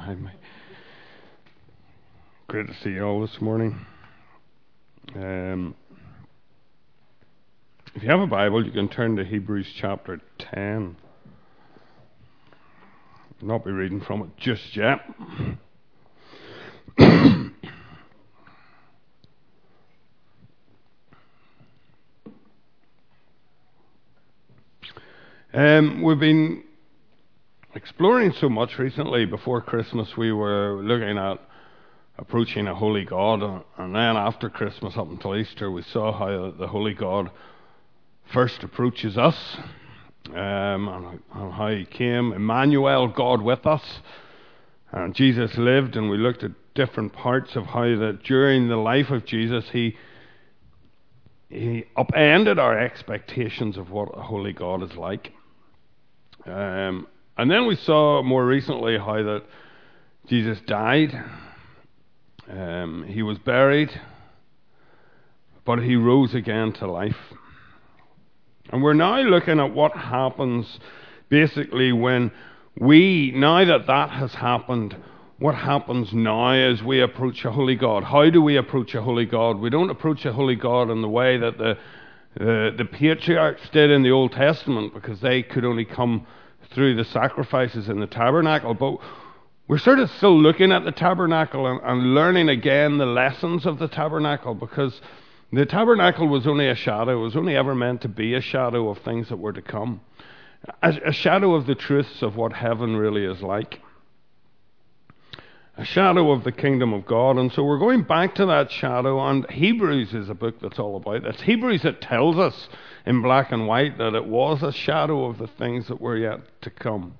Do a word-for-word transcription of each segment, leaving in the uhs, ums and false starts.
behind me. Great to see you all this morning. Um, if you have a Bible, you can turn to Hebrews chapter ten. I'll not be reading from it just yet. um, we've been exploring so much recently. Before Christmas, we were looking at approaching a holy God, and then after Christmas up until Easter, we saw how the holy God first approaches us, um, and, and how he came, Emmanuel, God with us, and Jesus lived, and we looked at different parts of how that during the life of Jesus, he he upended our expectations of what a holy God is like. Um, and then we saw more recently how that Jesus died. Um, he was buried, but he rose again to life. And we're now looking at what happens basically when we, now that that has happened, what happens now as we approach a holy God. How do we approach a holy God? We don't approach a holy God in the way that the, the, the patriarchs did in the Old Testament, because they could only come through the sacrifices in the tabernacle, but we're sort of still looking at the tabernacle and, and learning again the lessons of the tabernacle, because the tabernacle was only a shadow. It was only ever meant to be a shadow of things that were to come. A, a shadow of the truths of what heaven really is like. A shadow of the kingdom of God. And so we're going back to that shadow, and Hebrews is a book that's all about that. It's Hebrews that tells us in black and white that it was a shadow of the things that were yet to come.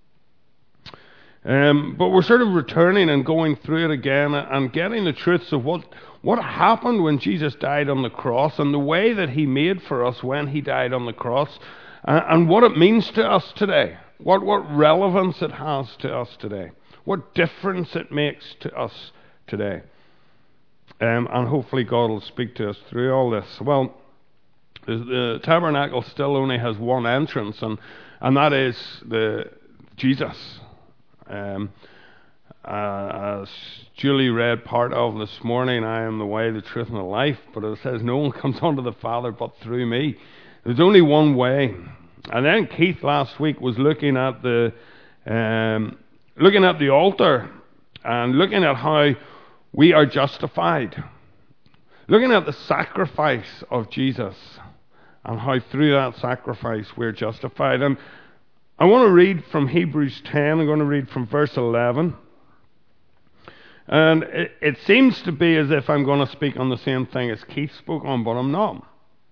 Um, but we're sort of returning and going through it again and getting the truths of what, what happened when Jesus died on the cross, and the way that he made for us when he died on the cross, uh, and what it means to us today, what, what relevance it has to us today, what difference it makes to us today. Um, and hopefully God will speak to us through all this. Well, the, the tabernacle still only has one entrance, and, and that is the Jesus. Um, uh, as Julie read part of this morning, I am the way, the truth, and the life, but it says no one comes unto the Father but through me. There's only one way. And then Keith last week was looking at the um, looking at the altar and looking at how we are justified, looking at the sacrifice of Jesus and how through that sacrifice we're justified. And I want to read from Hebrews ten. I'm going to read from verse eleven. And it, it seems to be as if I'm going to speak on the same thing as Keith spoke on, but I'm not.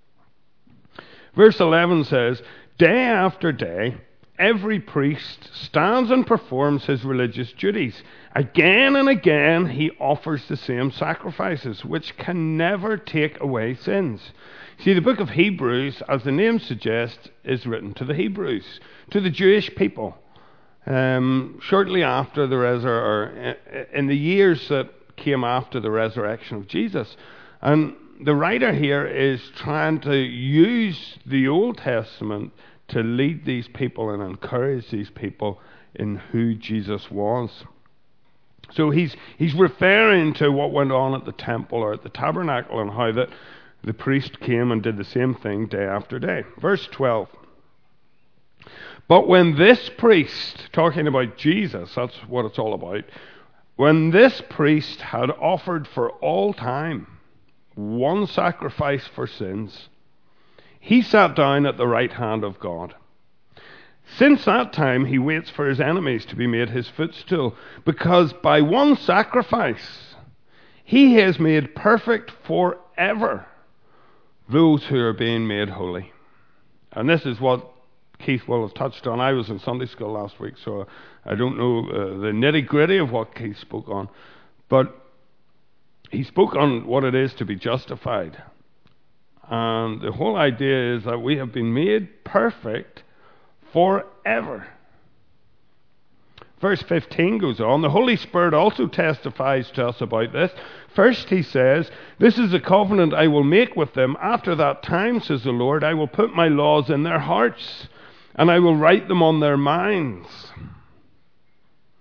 Verse eleven says, "Day after day, every priest stands and performs his religious duties. Again and again he offers the same sacrifices, which can never take away sins." See, the book of Hebrews, as the name suggests, is written to the Hebrews, to the Jewish people. Um, shortly after the resurrection, or in the years that came after the resurrection of Jesus. And the writer here is trying to use the Old Testament to lead these people and encourage these people in who Jesus was. So he's he's referring to what went on at the temple or at the tabernacle, and how that the priest came and did the same thing day after day. Verse twelve. "But when this priest," talking about Jesus, that's what it's all about, "when this priest had offered for all time one sacrifice for sins, he sat down at the right hand of God. Since that time he waits for his enemies to be made his footstool, because by one sacrifice he has made perfect forever those who are being made holy." And this is what Keith will have touched on. I was in Sunday school last week, so I don't know uh, the nitty-gritty of what Keith spoke on. But he spoke on what it is to be justified. And the whole idea is that we have been made perfect forever. Verse fifteen goes on, "The Holy Spirit also testifies to us about this. First he says, 'This is the covenant I will make with them. After that time, says the Lord, I will put my laws in their hearts, and I will write them on their minds.'"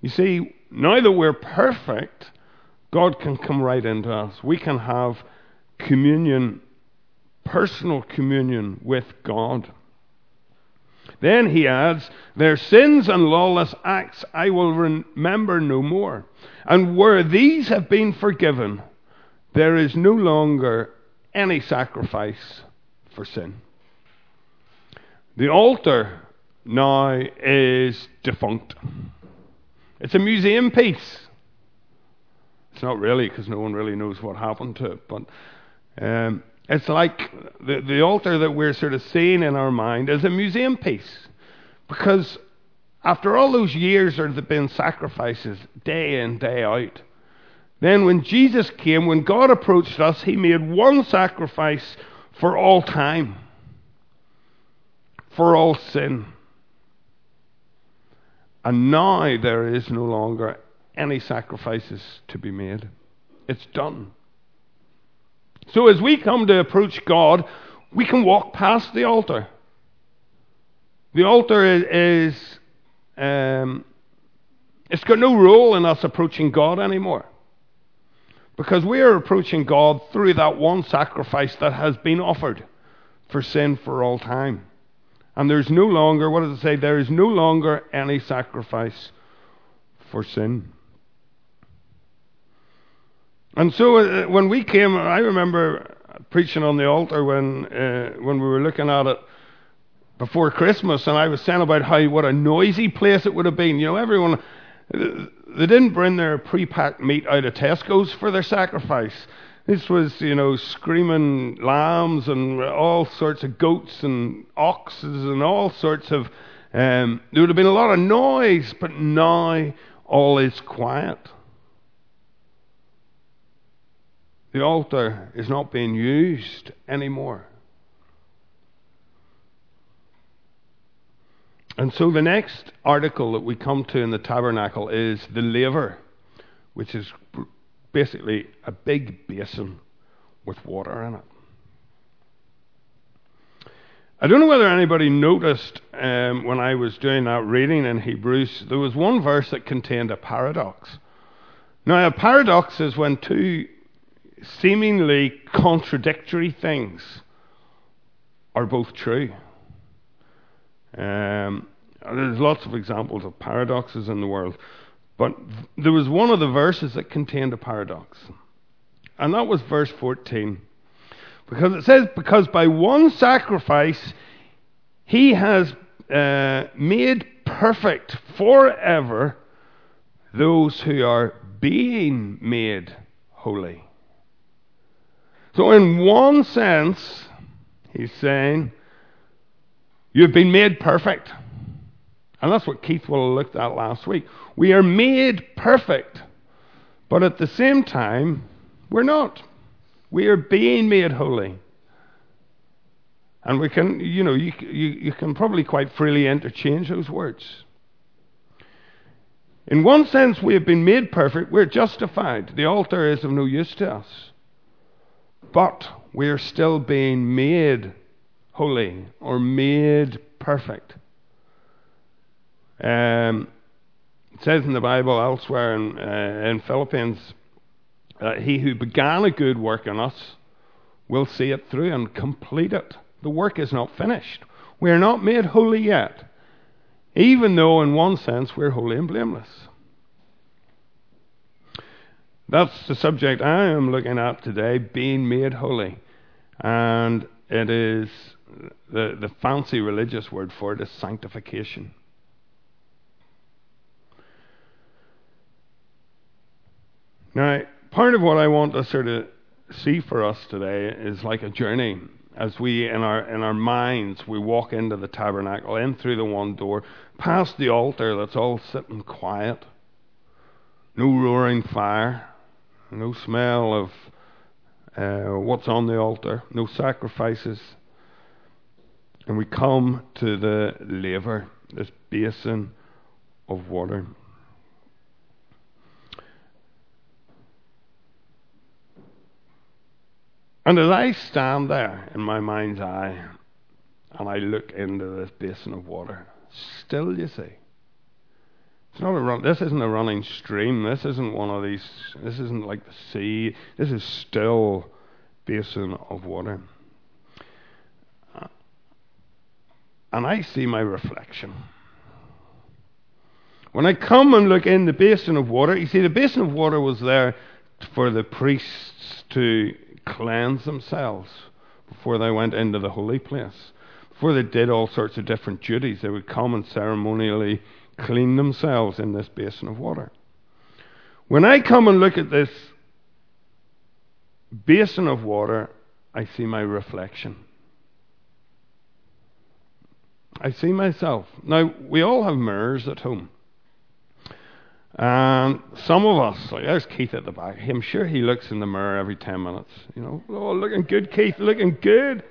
You see, now that we're perfect, God can come right into us. We can have communion, personal communion with God. Then he adds, their sins and lawless acts I will remember no more. And where these have been forgiven, there is no longer any sacrifice for sin. The altar now is defunct. It's a museum piece. It's not really, because no one really knows what happened to it. But um, it's like the, the altar that we're sort of seeing in our mind is a museum piece. Because after all those years there have been sacrifices day in, day out. Then when Jesus came, when God approached us, he made one sacrifice for all time. For all sin. And now there is no longer any sacrifices to be made. It's done. So as we come to approach God, we can walk past the altar. The altar is, is um, it's got no role in us approaching God anymore. Because we are approaching God through that one sacrifice that has been offered for sin for all time. And there's no longer, what does it say? There is no longer any sacrifice for sin. And so uh, when we came, I remember preaching on the altar when uh, when we were looking at it before Christmas, and I was saying about how what a noisy place it would have been. You know, everyone, they didn't bring their pre-packed meat out of Tesco's for their sacrifice. This was, you know, screaming lambs and all sorts of goats and oxes and all sorts of... Um, there would have been a lot of noise, but now all is quiet. The altar is not being used anymore. And so the next article that we come to in the tabernacle is the laver, which is basically a big basin with water in it. I don't know whether anybody noticed um, when I was doing that reading in Hebrews, there was one verse that contained a paradox. Now, a paradox is when two seemingly contradictory things are both true. Um, there's lots of examples of paradoxes in the world. But there was one of the verses that contained a paradox. And that was verse fourteen. Because it says, because by one sacrifice he has uh, made perfect forever those who are being made holy. So in one sense, he's saying, you've been made perfect. And that's what Keith will have looked at last week. We are made perfect. But at the same time, we're not. We are being made holy. And we can, you know, you, you, you can probably quite freely interchange those words. In one sense, we have been made perfect. We're justified. The altar is of no use to us. But we are still being made holy or made perfect. Um, it says in the Bible elsewhere in, uh, in Philippians, uh, he who began a good work in us will see it through and complete it. The work is not finished. We are not made holy yet, even though in one sense we're holy and blameless. That's the subject I am looking at today, being made holy. And it is, the, the fancy religious word for it is sanctification. Now, part of what I want to sort of see for us today is like a journey. As we, in our in our minds, we walk into the tabernacle, in through the one door, past the altar that's all sitting quiet. No roaring fire, no smell of uh, what's on the altar, no sacrifices. And we come to the laver, this basin of water. And as I stand there in my mind's eye, and I look into this basin of water, still, you see, It's not a run. This isn't a running stream. This isn't one of these. This isn't like the sea. This is still basin of water. And I see my reflection. When I come and look in the basin of water, you see, the basin of water was there for the priests to cleanse themselves before they went into the holy place. Before they did all sorts of different duties, they would come and ceremonially clean themselves in this basin of water. When I come and look at this basin of water, I see my reflection. I see myself. Now, we all have mirrors at home. And some of us, like there's Keith at the back, I'm sure he looks in the mirror every ten minutes. You know, oh, looking good, Keith, looking good.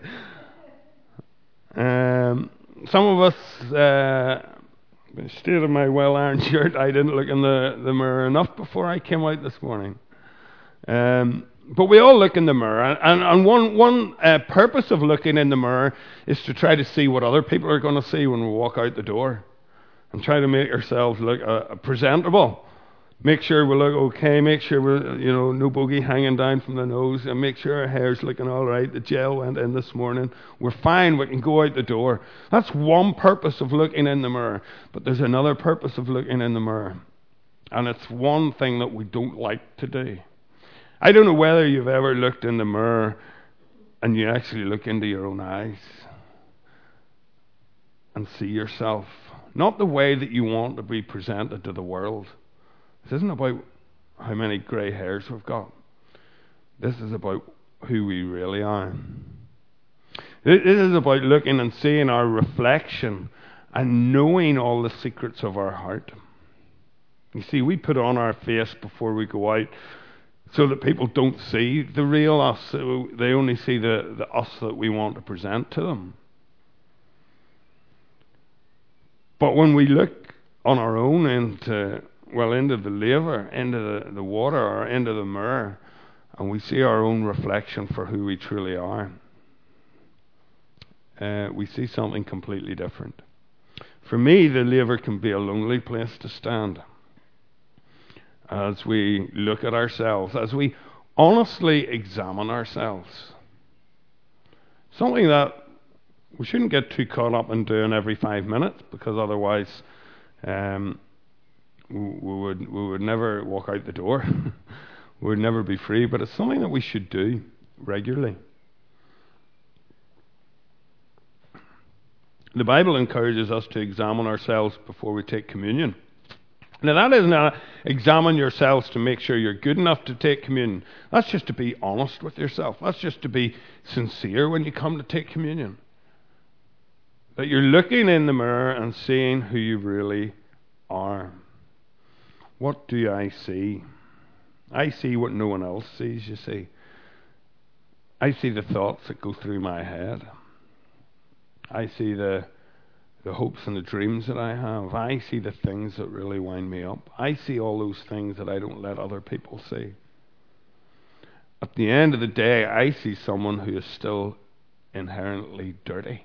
Um, some of us, uh, instead of my well-ironed shirt, I didn't look in the, the mirror enough before I came out this morning. Um, but we all look in the mirror, and, and one, one uh, purpose of looking in the mirror is to try to see what other people are going to see when we walk out the door, and try to make ourselves look uh, presentable. Make sure we look okay, make sure we're, you know, no bogey hanging down from the nose, and make sure our hair's looking all right. The gel went in this morning. We're fine, we can go out the door. That's one purpose of looking in the mirror. But there's another purpose of looking in the mirror. And it's one thing that we don't like to do. I don't know whether you've ever looked in the mirror and you actually look into your own eyes and see yourself. Not the way that you want to be presented to the world. This isn't about how many grey hairs we've got. This is about who we really are. This is about looking and seeing our reflection and knowing all the secrets of our heart. You see, we put on our face before we go out so that people don't see the real us. They only see the, the us that we want to present to them. But when we look on our own into, well, into the laver, into the, the water, or into the mirror, and we see our own reflection for who we truly are, uh, we see something completely different. For me, the laver can be a lonely place to stand as we look at ourselves, as we honestly examine ourselves. Something that we shouldn't get too caught up in doing every five minutes, because otherwise um, we, we would we would never walk out the door. We would never be free. But it's something that we should do regularly. The Bible encourages us to examine ourselves before we take communion. Now, that isn't a examine yourselves to make sure you're good enough to take communion. That's just to be honest with yourself. That's just to be sincere when you come to take communion. That you're looking in the mirror and seeing who you really are. What do I see? I see what no one else sees, you see. I see the thoughts that go through my head. I see the the hopes and the dreams that I have. I see the things that really wind me up. I see all those things that I don't let other people see. At the end of the day, I see someone who is still inherently dirty.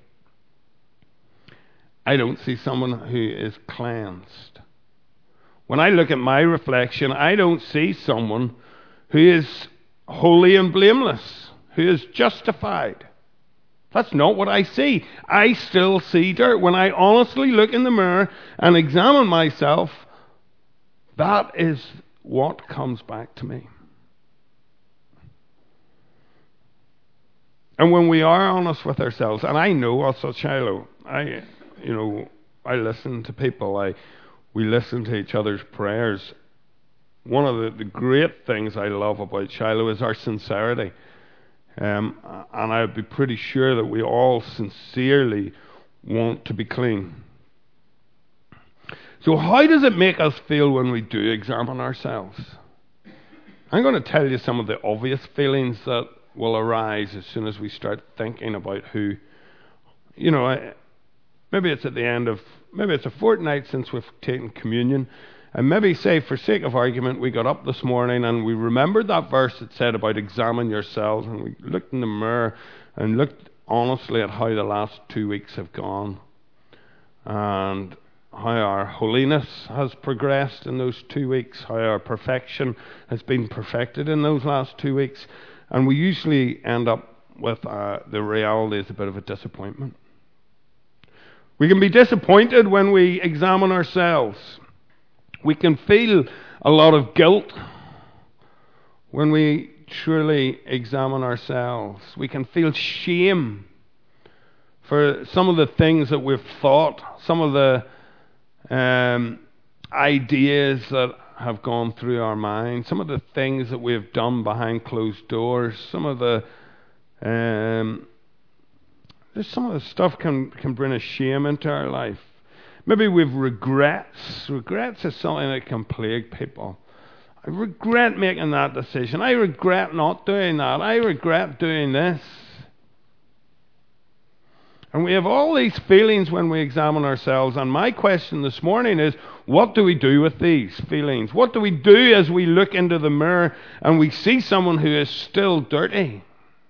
I don't see someone who is cleansed. When I look at my reflection, I don't see someone who is holy and blameless, who is justified. That's not what I see. I still see dirt. When I honestly look in the mirror and examine myself, that is what comes back to me. And when we are honest with ourselves, and I know us at Shiloh, I, you know, I listen to people. I, we listen to each other's prayers. One of the, the great things I love about Shiloh is our sincerity. Um, and I'd be pretty sure that we all sincerely want to be clean. So how does it make us feel when we do examine ourselves? I'm going to tell you some of the obvious feelings that will arise as soon as we start thinking about who, you know, I, maybe it's at the end of, maybe it's a fortnight since we've taken communion. And maybe, say, for sake of argument, we got up this morning and we remembered that verse that said about examine yourselves, and we looked in the mirror and looked honestly at how the last two weeks have gone and how our holiness has progressed in those two weeks, how our perfection has been perfected in those last two weeks. And we usually end up with uh, the reality is a bit of a disappointment. We can be disappointed when we examine ourselves. We can feel a lot of guilt when we truly examine ourselves. We can feel shame for some of the things that we've thought, some of the um, ideas that have gone through our mind, some of the things that we've done behind closed doors, some of the um, some of the stuff can, can bring a shame into our life. Maybe we've regrets. Regrets is something that can plague people. I regret making that decision. I regret not doing that. I regret doing this. And we have all these feelings when we examine ourselves. And my question this morning is, what do we do with these feelings? What do we do as we look into the mirror and we see someone who is still dirty?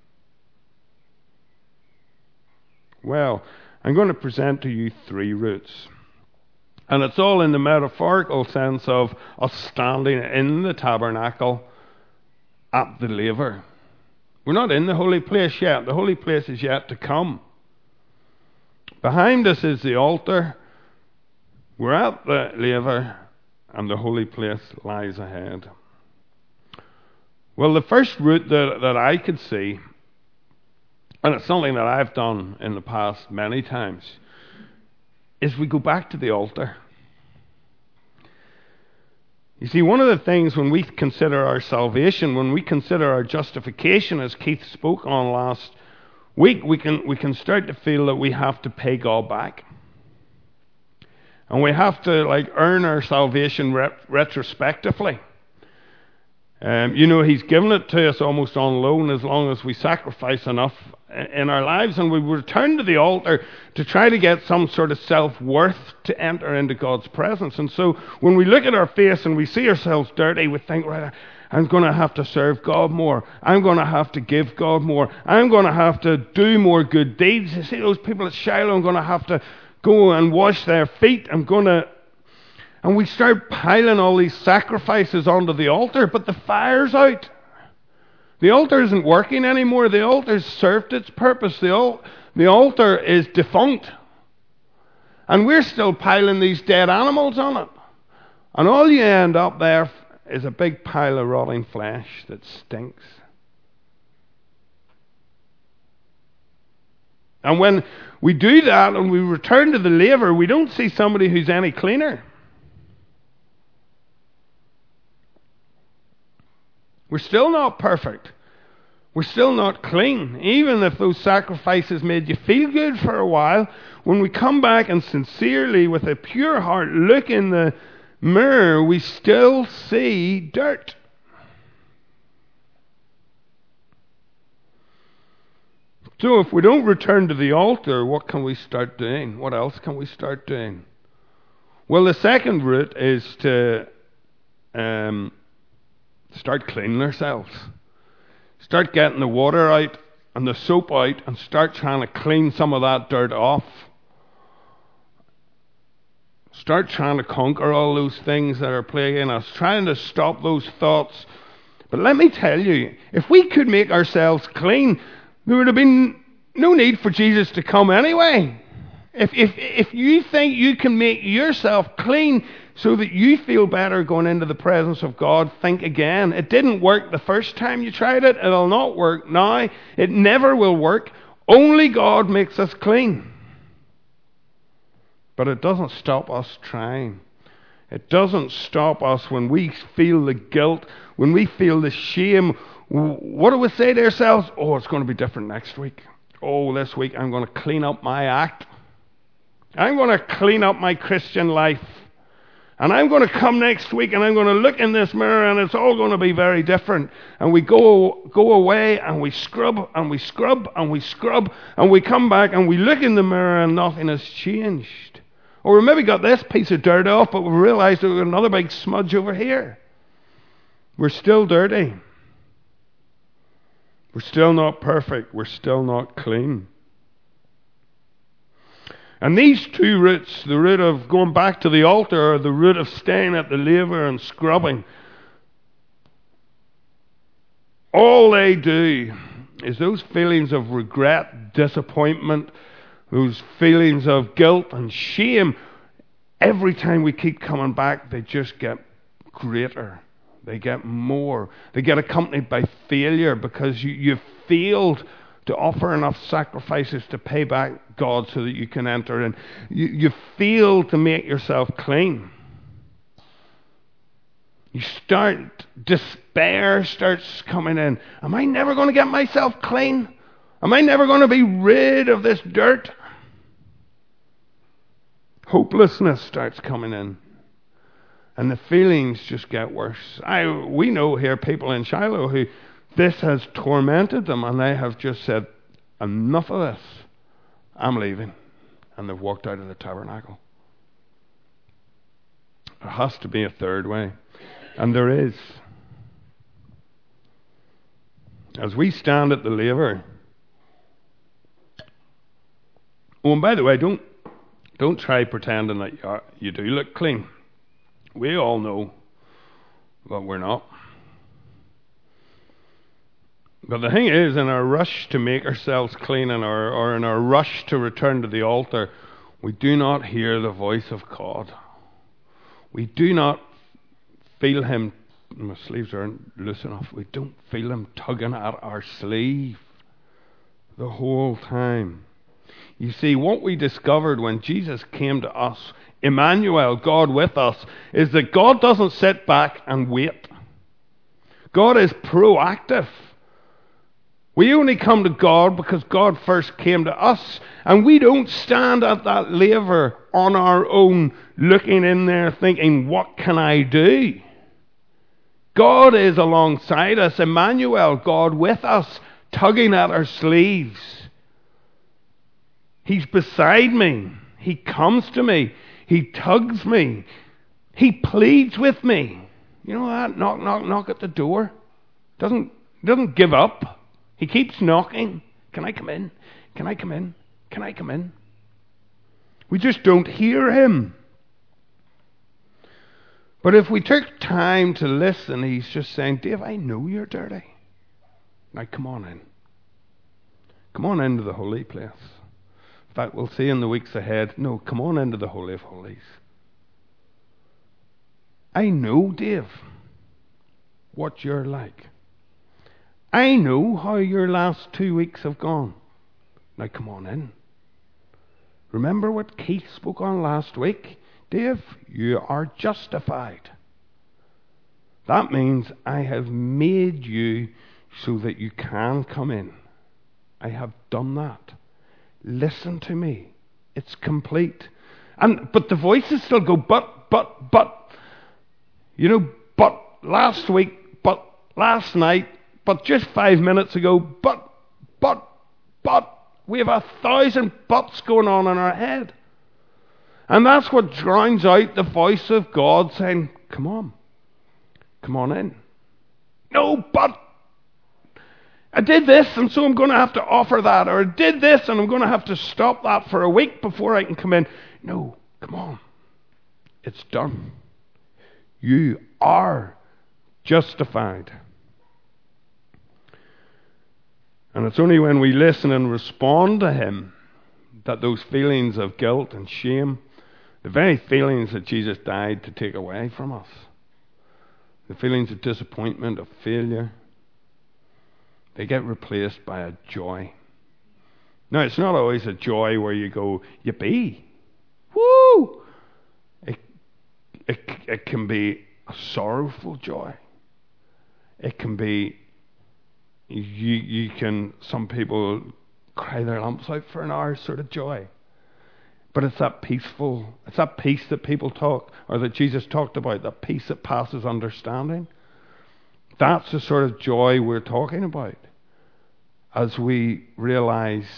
Well, I'm going to present to you three routes. And it's all in the metaphorical sense of us standing in the tabernacle at the laver. We're not in the holy place yet. The holy place is yet to come. Behind us is the altar. We're at the laver, and the holy place lies ahead. Well, the first route that, that I could see, and it's something that I've done in the past many times, is we go back to the altar. You see, one of the things when we consider our salvation, when we consider our justification, as Keith spoke on last week, we can we can start to feel that we have to pay God back. And we have to like earn our salvation ret- retrospectively. Um, you know, He's given it to us almost on loan as long as we sacrifice enough in our lives, and we return to the altar to try to get some sort of self-worth to enter into God's presence. And so when we look at our face and we see ourselves dirty, we think, right, I'm going to have to serve God more. I'm going to have to give God more. I'm going to have to do more good deeds. You see those people at Shiloh, I'm going to have to go and wash their feet. I'm going to... And we start piling all these sacrifices onto the altar, but the fire's out. The altar isn't working anymore. The altar's served its purpose. The, al- the altar is defunct. And we're still piling these dead animals on it. And all you end up there is a big pile of rotting flesh that stinks. And when we do that and we return to the laver, we don't see somebody who's any cleaner. We're still not perfect. We're still not clean. Even if those sacrifices made you feel good for a while, when we come back and sincerely, with a pure heart, look in the mirror, we still see dirt. So if we don't return to the altar, what can we start doing? What else can we start doing? Well, the second route is to... Um, Start cleaning ourselves. Start getting the water out and the soap out and start trying to clean some of that dirt off. Start trying to conquer all those things that are plaguing us. Trying to stop those thoughts. But let me tell you, if we could make ourselves clean, there would have been no need for Jesus to come anyway. If, if, if you think you can make yourself clean so that you feel better going into the presence of God, think again. It didn't work the first time you tried it. It'll not work now. It never will work. Only God makes us clean. But it doesn't stop us trying. It doesn't stop us when we feel the guilt, when we feel the shame. What do we say to ourselves? Oh, it's going to be different next week. Oh, this week I'm going to clean up my act. I'm going to clean up my Christian life. And I'm going to come next week and I'm going to look in this mirror and it's all going to be very different. And we go go away and we scrub and we scrub and we scrub and we come back and we look in the mirror and nothing has changed. Or we maybe got this piece of dirt off, but we realized there was another big smudge over here. We're still dirty. We're still not perfect. We're still not clean. And these two routes, the route of going back to the altar or the route of staying at the laver and scrubbing, all they do is those feelings of regret, disappointment, those feelings of guilt and shame, every time we keep coming back, they just get greater. They get more. They get accompanied by failure because you, you've failed to offer enough sacrifices to pay back God so that you can enter in. You, you fail to make yourself clean. You start, despair starts coming in. Am I never going to get myself clean? Am I never going to be rid of this dirt? Hopelessness starts coming in. And the feelings just get worse. I, we know here people in Shiloh who this has tormented them, and they have just said, enough of this. I'm leaving. And they've walked out of the tabernacle. There has to be a third way. And there is. As we stand at the laver. Oh, and by the way, don't, don't try pretending that you, are, you do look clean. We all know that we're not. But the thing is, in our rush to make ourselves clean, and our, or in our rush to return to the altar, we do not hear the voice of God. We do not feel Him. My sleeves aren't loose enough. We don't feel Him tugging at our sleeve the whole time. You see, what we discovered when Jesus came to us, Emmanuel, God with us, is that God doesn't sit back and wait. God is proactive. We only come to God because God first came to us, and we don't stand at that laver on our own, looking in there thinking, what can I do? God is alongside us, Emmanuel, God with us, tugging at our sleeves. He's beside me. He comes to me. He tugs me. He pleads with me. You know that? Knock, knock, knock at the door. Doesn't, doesn't give up. He keeps knocking. Can I come in? Can I come in? Can I come in? We just don't hear Him. But if we took time to listen, He's just saying, Dave, I know you're dirty. Now come on in. Come on into the holy place. In fact, we'll see in the weeks ahead, no, come on into the Holy of Holies. I know, Dave, what you're like. I know how your last two weeks have gone. Now come on in. Remember what Keith spoke on last week? Dave, you are justified. That means I have made you so that you can come in. I have done that. Listen to me. It's complete. And but the voices still go, but, but, but. You know, but last week, but last night, but just five minutes ago, but, but, but. We have a thousand buts going on in our head. And that's what drowns out the voice of God saying, come on. Come on in. No, but I did this, and so I'm going to have to offer that. Or I did this, and I'm going to have to stop that for a week before I can come in. No, come on. It's done. You are justified. And it's only when we listen and respond to Him that those feelings of guilt and shame, the very feelings that Jesus died to take away from us, the feelings of disappointment, of failure, they get replaced by a joy. Now, it's not always a joy where you go, yippee, woo! It, it, it can be a sorrowful joy. It can be You, you can, some people cry their lumps out for an hour sort of joy. But it's that peaceful, it's that peace that people talk, or that Jesus talked about, that peace that passes understanding. That's the sort of joy we're talking about as we realize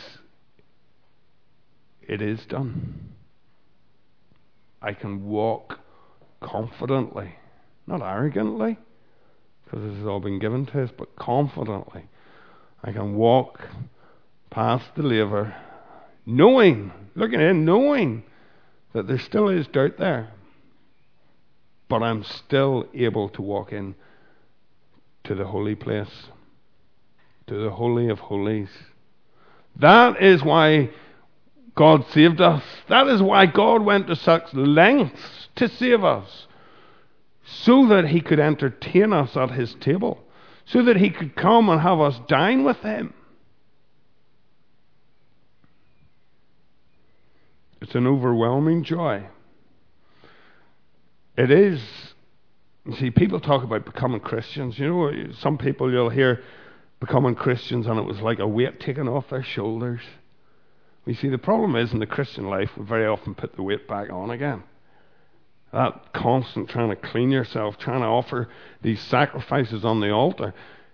it is done. I can walk confidently, not arrogantly, because this has all been given to us, but confidently. I can walk past the laver, knowing, looking in, knowing that there still is dirt there, but I'm still able to walk in to the holy place, to the Holy of Holies. That is why God saved us. That is why God went to such lengths to save us, so that he could entertain us at his table, so that he could come and have us dine with him. It's an overwhelming joy. It is. You see, people talk about becoming Christians. You know, some people you'll hear becoming Christians and it was like a weight taken off their shoulders. You see, the problem is in the Christian life, we very often put the weight back on again. That constant trying to clean yourself, trying to offer these sacrifices on the altar.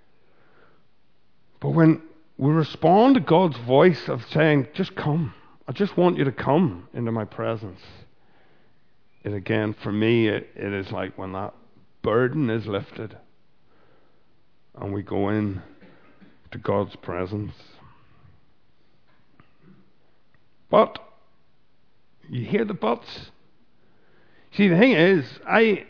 But when we respond to God's voice of saying, just come, I just want you to come into my presence. It again, for me, it, it is like when that burden is lifted and we go in to God's presence. But, you hear the buts? See, the thing is, I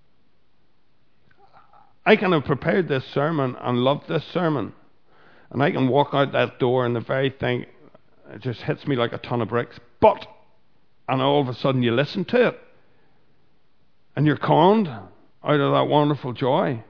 I can have prepared this sermon and loved this sermon, and I can walk out that door and the very thing, it just hits me like a ton of bricks. But, and all of a sudden you listen to it, and you're conned out of that wonderful joy.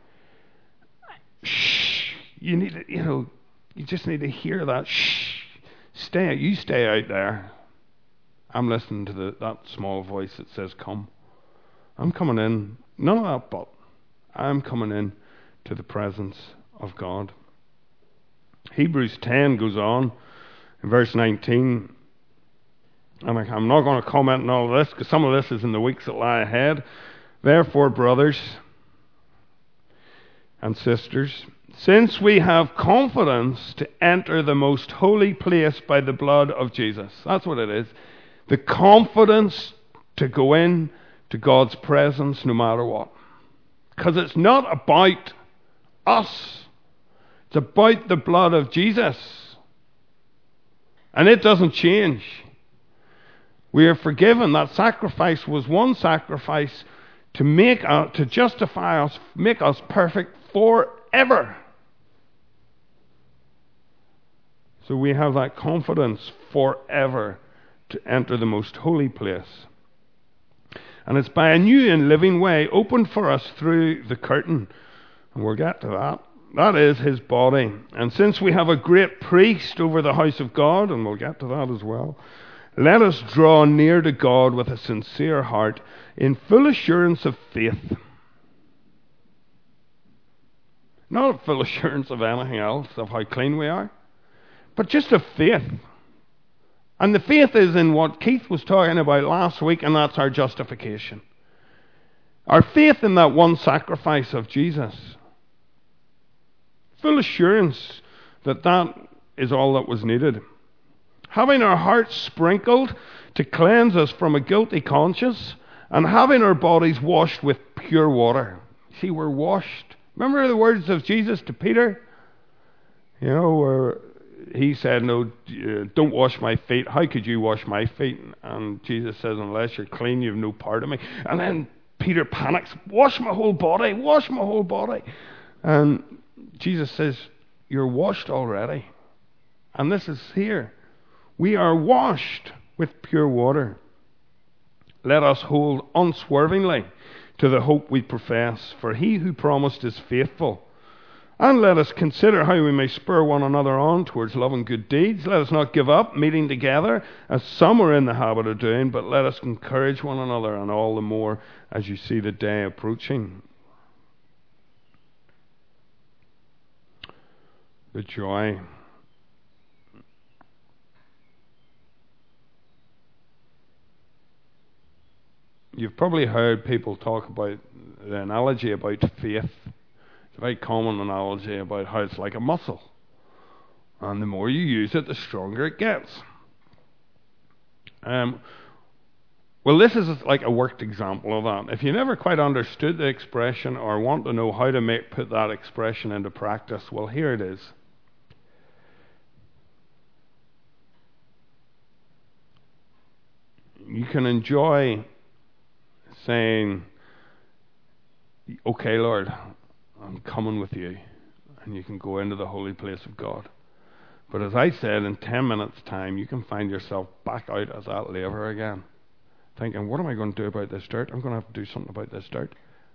Shh, you need to, you know, you just need to hear that. Shh, stay, you stay out there. I'm listening to the, that small voice that says, come. I'm coming in. None of that but. I'm coming in to the presence of God. Hebrews ten goes on in verse nineteen. And I'm not going to comment on all of this because some of this is in the weeks that lie ahead. Therefore, brothers and sisters, since we have confidence to enter the most holy place by the blood of Jesus. That's what it is. The confidence to go in to God's presence no matter what. Because it's not about us. It's about the blood of Jesus. And it doesn't change. We are forgiven. That sacrifice was one sacrifice to make uh, to justify us, make us perfect forever. So we have that confidence forever to enter the most holy place. And it's by a new and living way opened for us through the curtain. And we'll get to that. That is his body. And since we have a great priest over the house of God, and we'll get to that as well, let us draw near to God with a sincere heart, in full assurance of faith. Not full assurance of anything else, of how clean we are, but just of faith. And the faith is in what Keith was talking about last week, and that's our justification. Our faith in that one sacrifice of Jesus. Full assurance that that is all that was needed. Having our hearts sprinkled to cleanse us from a guilty conscience, and having our bodies washed with pure water. See, we're washed. Remember the words of Jesus to Peter? You know, where he said, no, don't wash my feet. How could you wash my feet? And Jesus says, unless you're clean, you have no part of me. And then Peter panics, wash my whole body, wash my whole body. And Jesus says, you're washed already. And this is here. We are washed with pure water. Let us hold unswervingly to the hope we profess, for he who promised is faithful. And let us consider how we may spur one another on towards love and good deeds. Let us not give up meeting together, as some are in the habit of doing, but let us encourage one another, and all the more as you see the day approaching. The joy. You've probably heard people talk about the analogy about faith. It's a very common analogy about how it's like a muscle. And the more you use it, the stronger it gets. Um, well, this is like a worked example of that. If you never quite understood the expression or want to know how to make put that expression into practice, well, here it is. you can enjoy saying, okay, Lord, I'm coming with you. And you can go into the holy place of God. But as I said, in ten minutes' time, you can find yourself back out as that laver again, thinking, what am I going to do about this dirt? I'm going to have to do something about this dirt.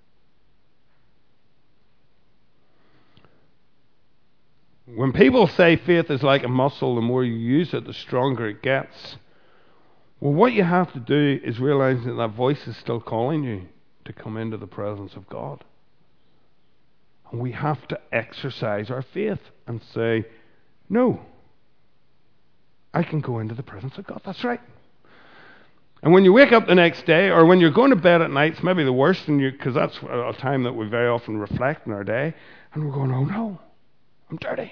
When people say faith is like a muscle, the more you use it, the stronger it gets. Well, what you have to do is realize that that voice is still calling you to come into the presence of God. And we have to exercise our faith and say, no, I can go into the presence of God. That's right. And when you wake up the next day, or when you're going to bed at night, it's maybe the worst, because that's a time that we very often reflect in our day, and we're going, oh no, I'm dirty.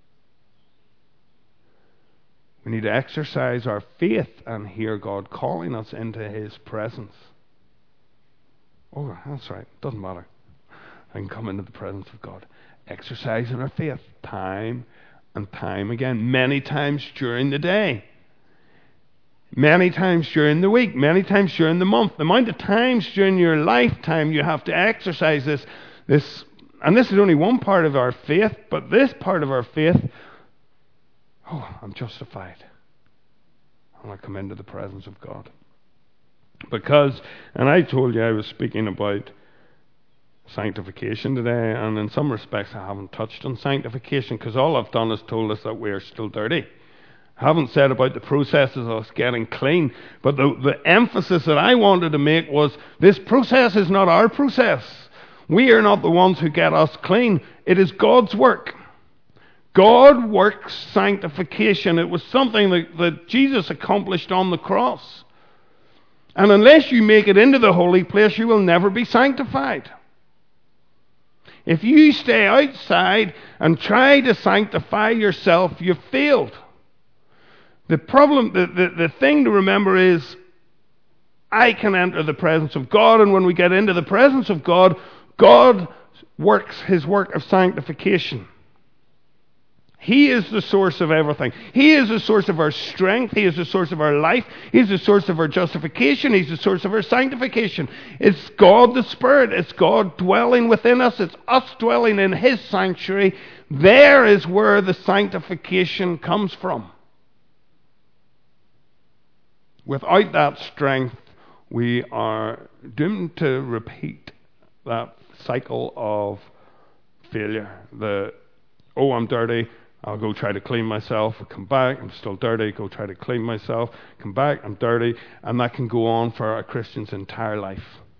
We need to exercise our faith and hear God calling us into His presence. Oh, that's right. Doesn't matter. I can come into the presence of God. Exercising our faith time and time again. Many times during the day. Many times during the week. Many times during the month. The amount of times during your lifetime you have to exercise this. this and this is only one part of our faith. But this part of our faith, oh, I'm justified. I want to come into the presence of God. Because, and I told you I was speaking about sanctification today, and in some respects I haven't touched on sanctification, because all I've done is told us that we are still dirty. I haven't said about the processes of us getting clean, but the, the emphasis that I wanted to make was this process is not our process. We are not the ones who get us clean. It is God's work. God works sanctification. It was something that, that Jesus accomplished on the cross. And unless you make it into the holy place, you will never be sanctified. If you stay outside and try to sanctify yourself, you've failed. The problem, the, the, the thing to remember is, I can enter the presence of God, and when we get into the presence of God, God works His work of sanctification. He is the source of everything. He is the source of our strength. He is the source of our life. He is the source of our justification. He's the source of our sanctification. It's God the Spirit. It's God dwelling within us. It's us dwelling in His sanctuary. There is where the sanctification comes from. Without that strength, we are doomed to repeat that cycle of failure. The, oh, I'm dirty. I'll go try to clean myself, I'll come back, I'm still dirty, go try to clean myself, come back, I'm dirty, and that can go on for a Christian's entire life.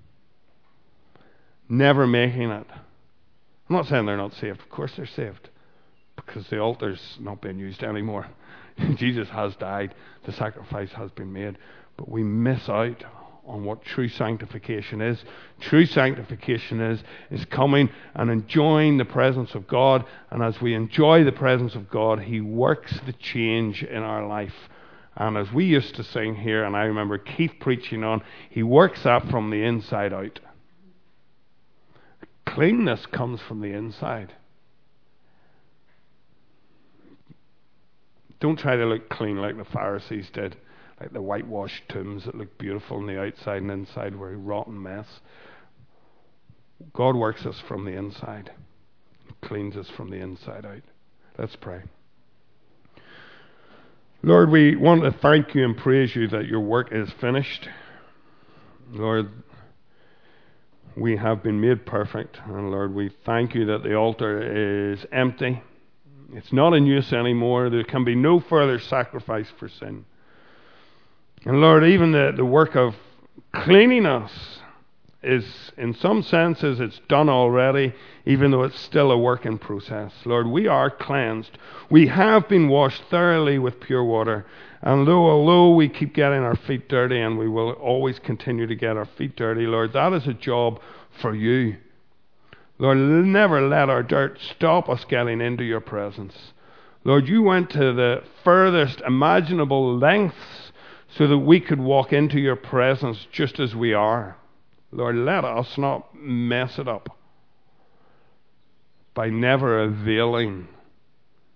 Never making it. I'm not saying they're not saved, of course they're saved, because the altar's not being used anymore. Jesus has died, the sacrifice has been made, but we miss out on what true sanctification is. True sanctification is is coming and enjoying the presence of God, and as we enjoy the presence of God, He works the change in our life. And as we used to sing here, and I remember Keith preaching on, He works that from the inside out. Cleanness comes from the inside. Don't try to look clean like the Pharisees did. Like the whitewashed tombs that look beautiful on the outside, and inside were a rotten mess. God works us from the inside. He cleans us from the inside out. Let's pray. Lord, we want to thank You and praise You that Your work is finished. Lord, we have been made perfect. And Lord, we thank You that the altar is empty. It's not in use anymore. There can be no further sacrifice for sin. And Lord, even the, the work of cleaning us is, in some senses, it's done already, even though it's still a work in process. Lord, we are cleansed. We have been washed thoroughly with pure water. And though, although we keep getting our feet dirty, and we will always continue to get our feet dirty, Lord, that is a job for You. Lord, never let our dirt stop us getting into Your presence. Lord, You went to the furthest imaginable lengths so that we could walk into Your presence just as we are. Lord, let us not mess it up by never availing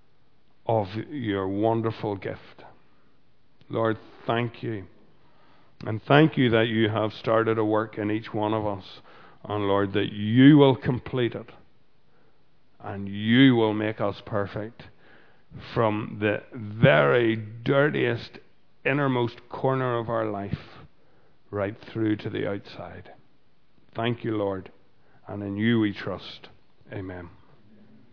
of Your wonderful gift. Lord, thank You And thank you that you have started a work in each one of us. And Lord, that you will complete it. And you will make us perfect from the very dirtiest, innermost corner of our life right through to the outside. Thank you, Lord. And in you we trust. Amen.